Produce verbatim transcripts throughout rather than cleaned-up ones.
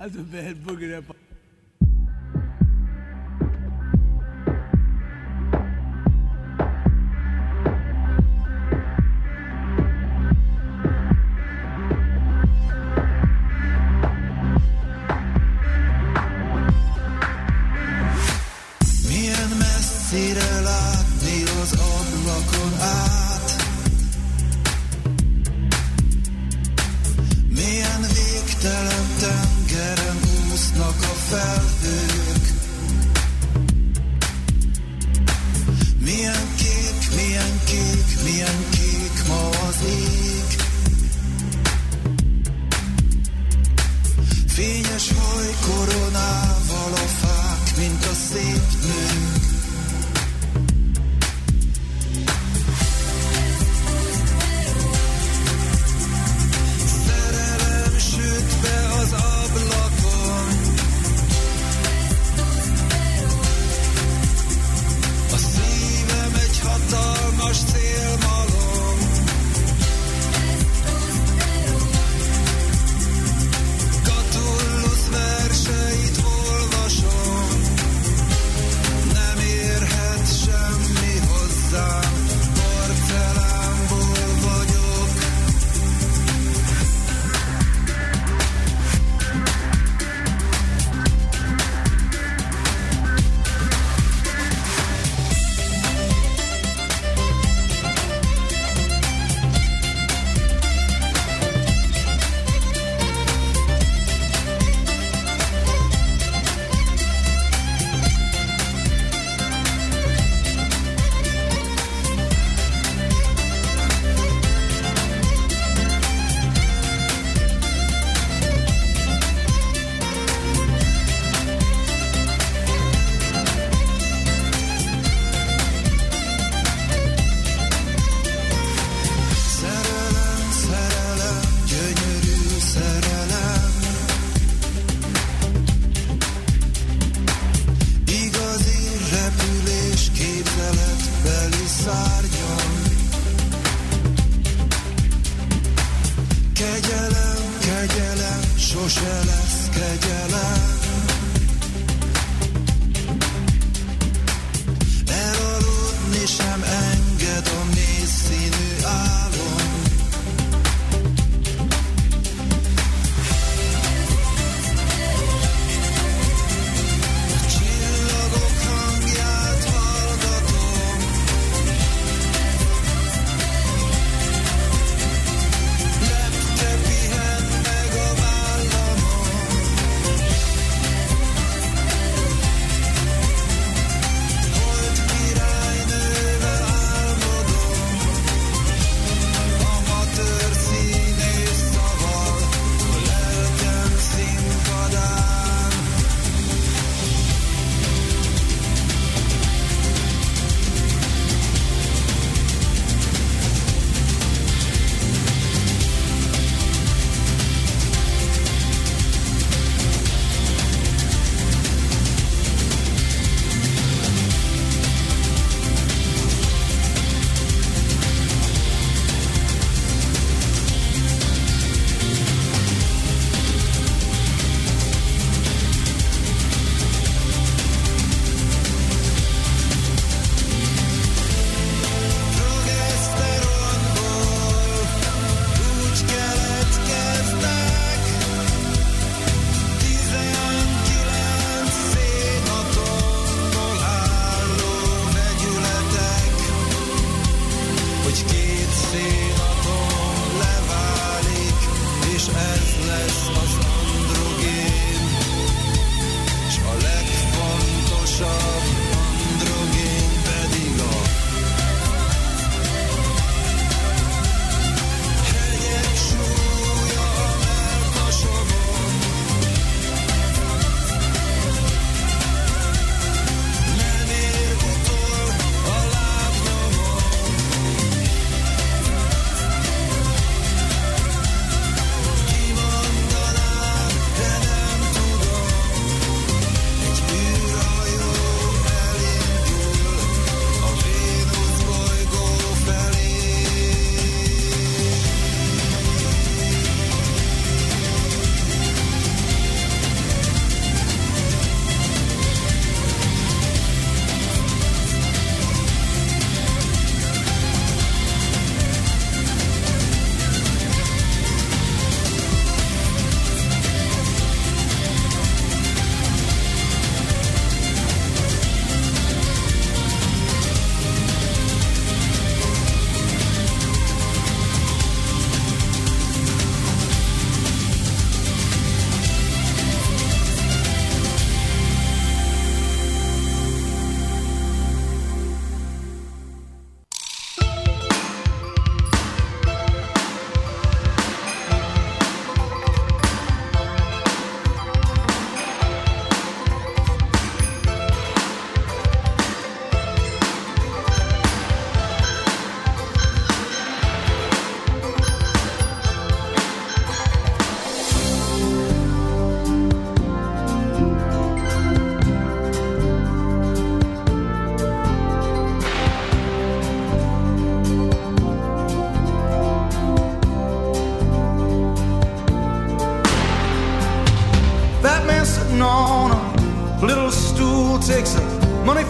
That's a bad boogie that. Milyen messzire látni az ablakon át, milyen végtelen tengeren úsznak a felhők, milyen kék, milyen kék, milyen kék ma az ég. Fényes hajkoronával a fák, mint a szép nők.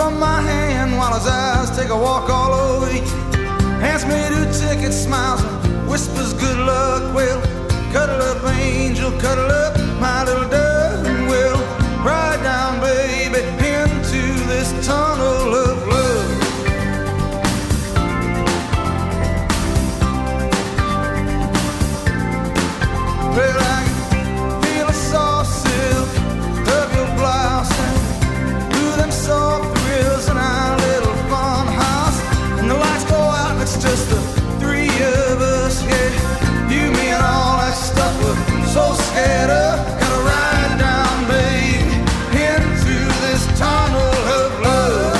from my hand while his eyes take a walk all over you. Hands me two tickets, smiles and whispers good luck. Well, cuddle up, angel, cuddle up, my little dove, and we'll ride down, baby, into this tunnel of love. Well, I can feel a soft silk of your blouse and through them soft thrills in our little fun house. And the lights go out and it's just the three of us, yeah. You, me, and all that stuff we're so scared of. Gotta ride down, baby, into this tunnel of love.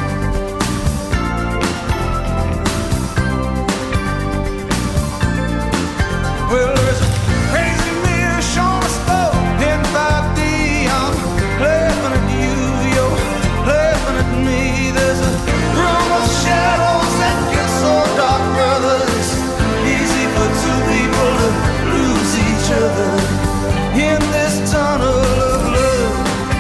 Well, there's a crazy mirror showing us both in five D. I'm laughing at you, you're laughing at me. There's a room of shadows that gets so dark, brother. It's easy for two people to lose each other in this tunnel of love.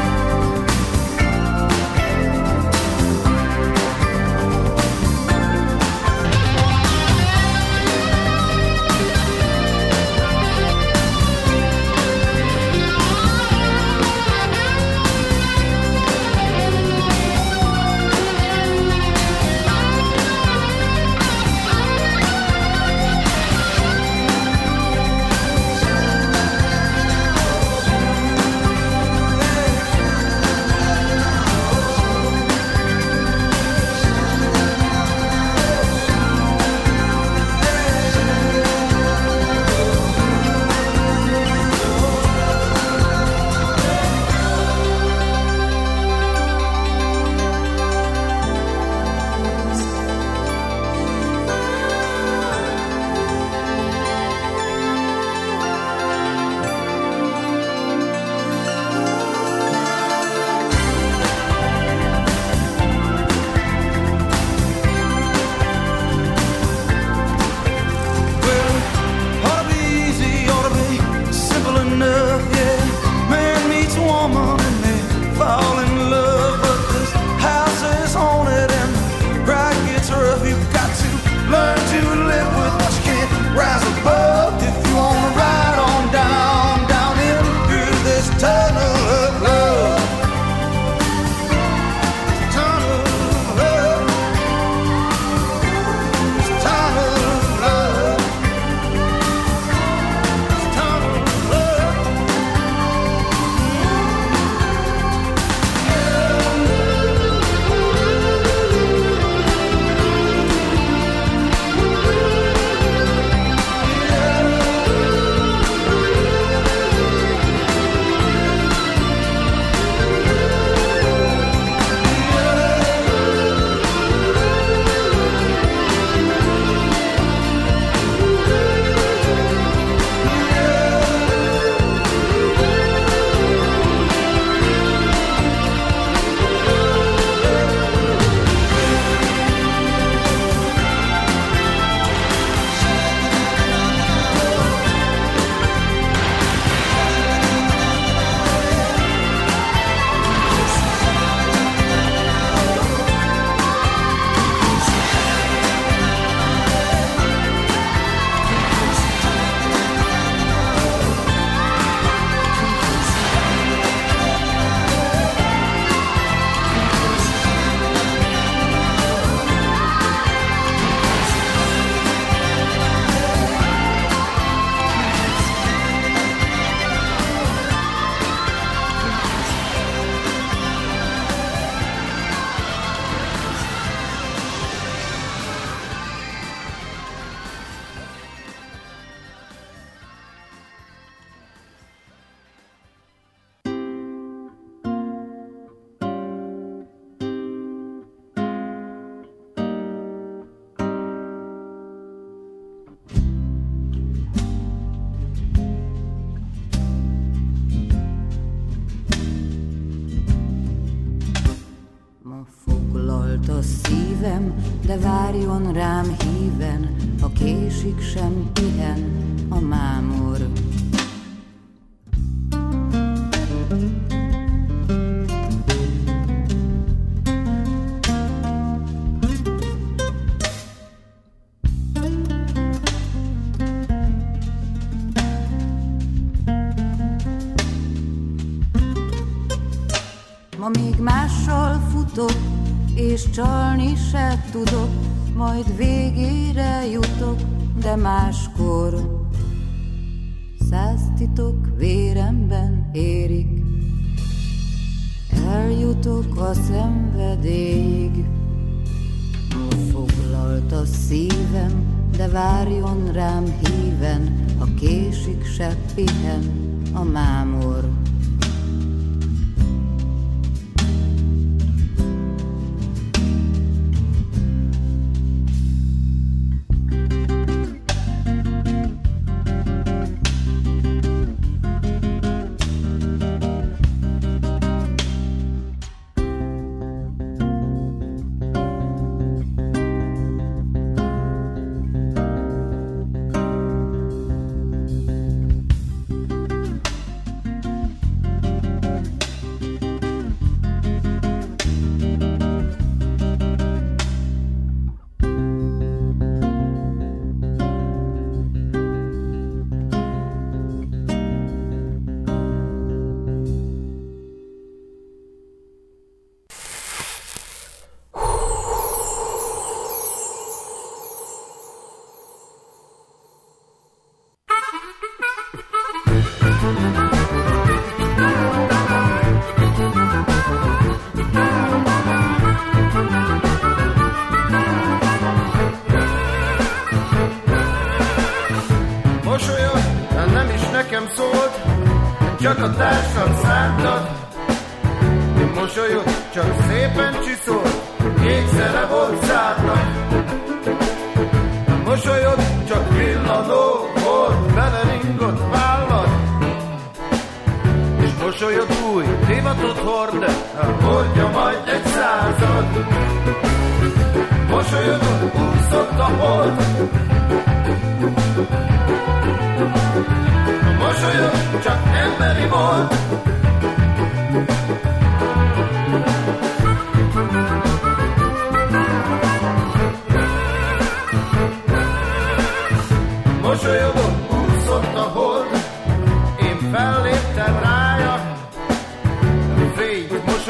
Foglalt a szívem, de várjon rám híven, ha késik sem pihen a mámor. és csalni se tudok, majd végére jutok, de máskor száz titok véremben érik. Eljutok a szenvedélyig. Foglalt a szívem, de várjon rám híven, ha késik se pihen a mámor. Csak a társam szántad, mosolyod csak szépen csiszolt, kékszere volt szárnak. Mosolyod csak villanó volt, beleringott vállad, és mosolyod új divatot hord, de hordja majd egy század. Mosolyodon úszott a hold, mosolyod csak emberi volt. Mosolyodon úszott a hold, én felléptem rája, fény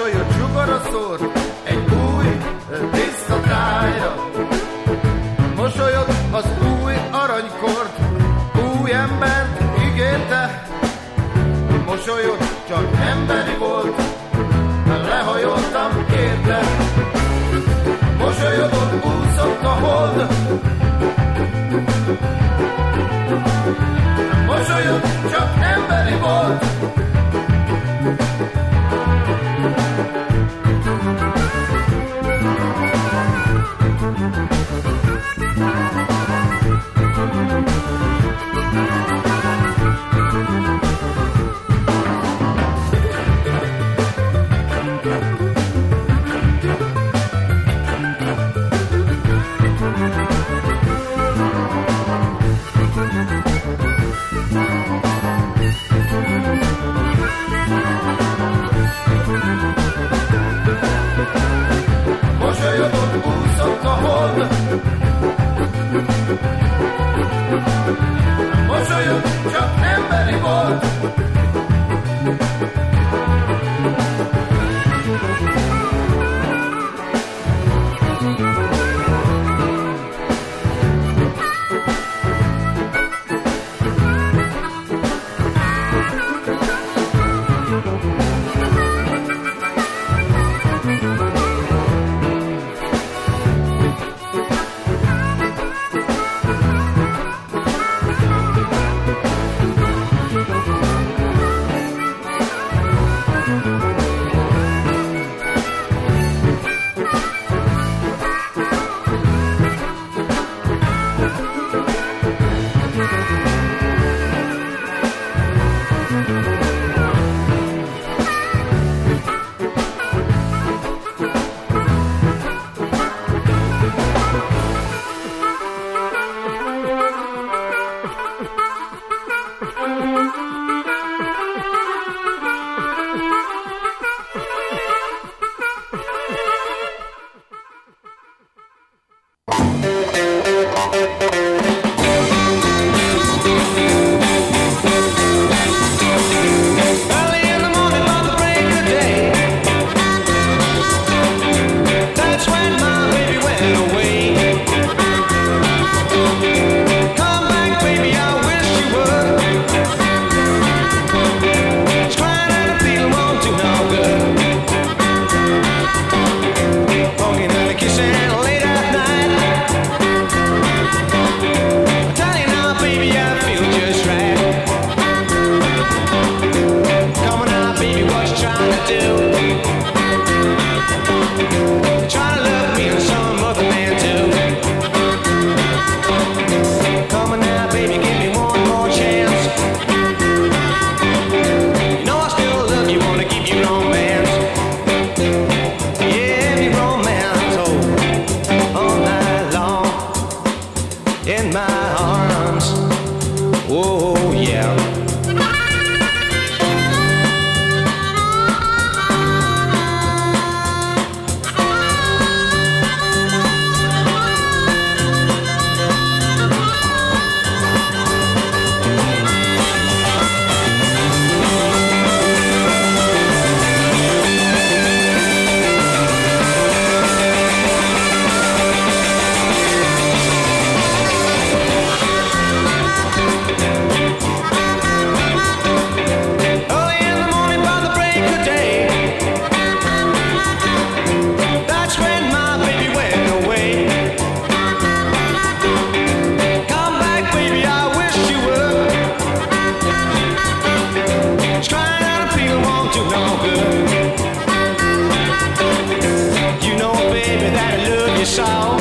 saw.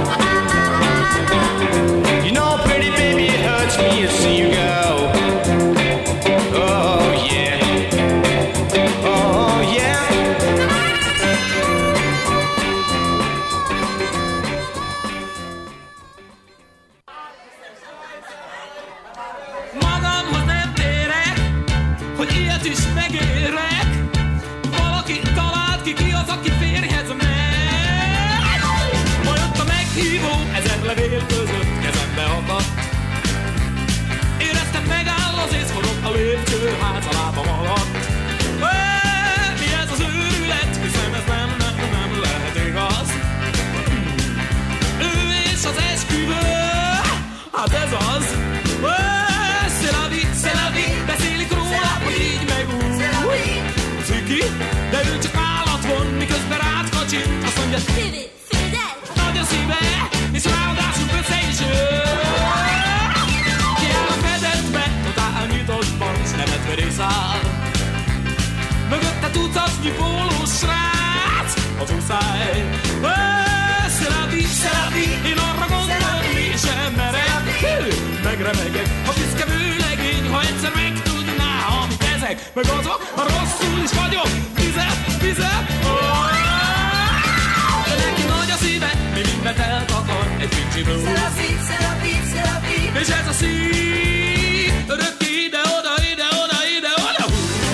You know, pretty baby, it hurts me to see you go. Oh yeah, oh yeah. Magamhoz nem térek, hogy ilyet is megérek. Valaki talált ki, ki az, aki férjhez megy. Ma jött a meghívó, ezer levél között kezembe akadt. Éreztem, megáll az ész, forog a lépcső, ház a lábam alatt. Hé, mi ez az őrület? Hiszem ez nem, nem, nem lehet igaz. Ő és az esküvő, hát ez az. Hé, c'est la vie, c'est la vie, beszélik róla, hogy így meg úgy. Ciki, de ő csak állat von, miközben rád kacsint, azt mondja, Szívi, Fidel! nagy a szíve, és ráadásul össze is jön. Kiáll a fedetbe, totál nyitottban, s nevetve részáll. Mögötte tucatnyi pólós srác, az úszáj. C'est la vie, c'est la vie, én arra gondolni sem merek. Megremegek, a büszke vőlegény, ha egyszer megtudná, amit ezek, meg azok, a rosszul is vagyok. Vizet, vizet, oh! De neki nagy a szíve, mi mindent eltakar egy pincsi blues. C'est la vie, c'est la vie, c'est la vie. És ez a szív, örök ide-oda, ide-oda, ide-oda.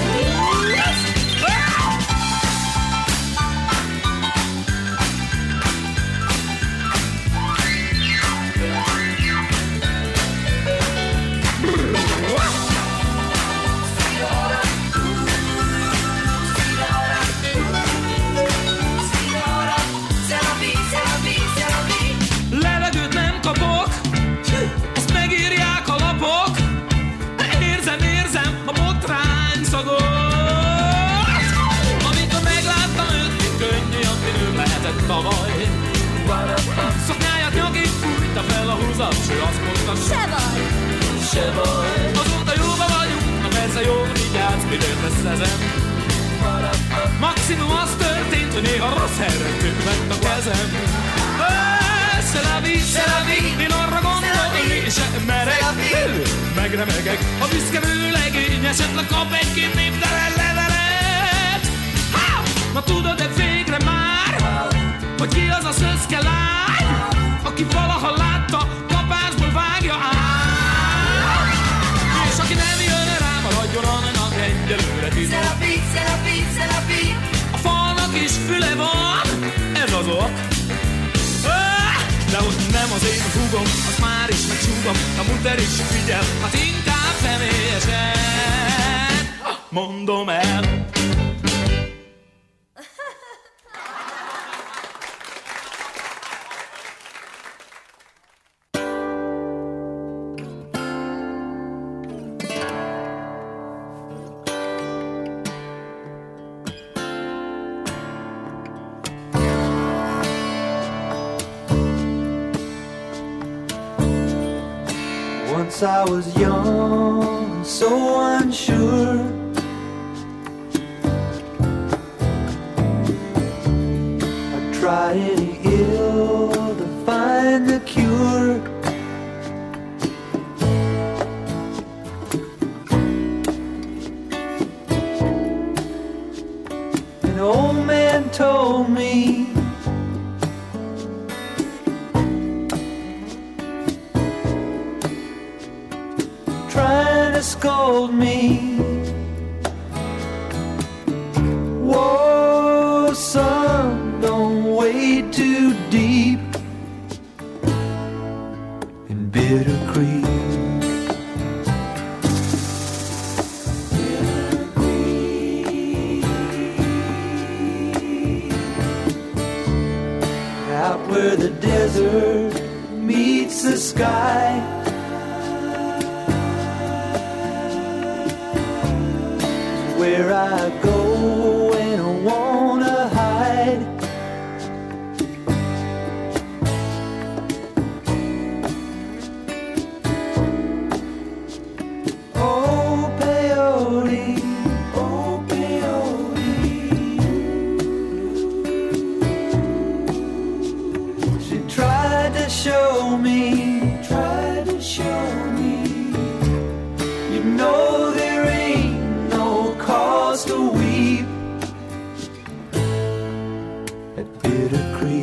C'est la vie, c'est la vie, c'est la vie. Levegőt nem kapok, azt megírják a lapok. Érzem, érzem a botrány szagot. Amikor megláttam őt, mint könnyű, ami nő lehetett tavaly. Szoknyáját nyakig fújta fel a húzat, s ő azt mondta, Se baj, se baj. Azóta jóba vagyunk, na persze jól vigyázz, midőt összezem. Maximum az történt, hogy néha rossz helyre köpett a kezem. C'est la vie, c'est la vie, én arra gondolni sem merek. Megremegek, a büszke vőlegény esetleg kap egy-két névtelen levelet. Ha! Na tudod-e végre már, hogy ki az a szöszke lány, aki valaha látta, kapásból vágja át. És aki nem jön rá, maradjon annak egyelőre c'est titok. la vie, c'est la vie, c'est la vie. A falnak is füle van, ez az ok. De hogy nem az én húgom, az már is megsúgom, a muter is figyel, hát inkább személyesen mondom el. Once I was young, so unsure. I tried any ill to find the cure. An old man told me trying to scold me. Whoa, son, don't wade too deep in Bitter Creek. Out where the desert meets the sky, where I go when I wanna hide. Oh, peyote, oh, peyote. show me, try to show me, you know there ain't no cause to weep at Bitter Creek.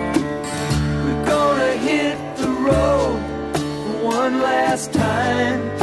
Last time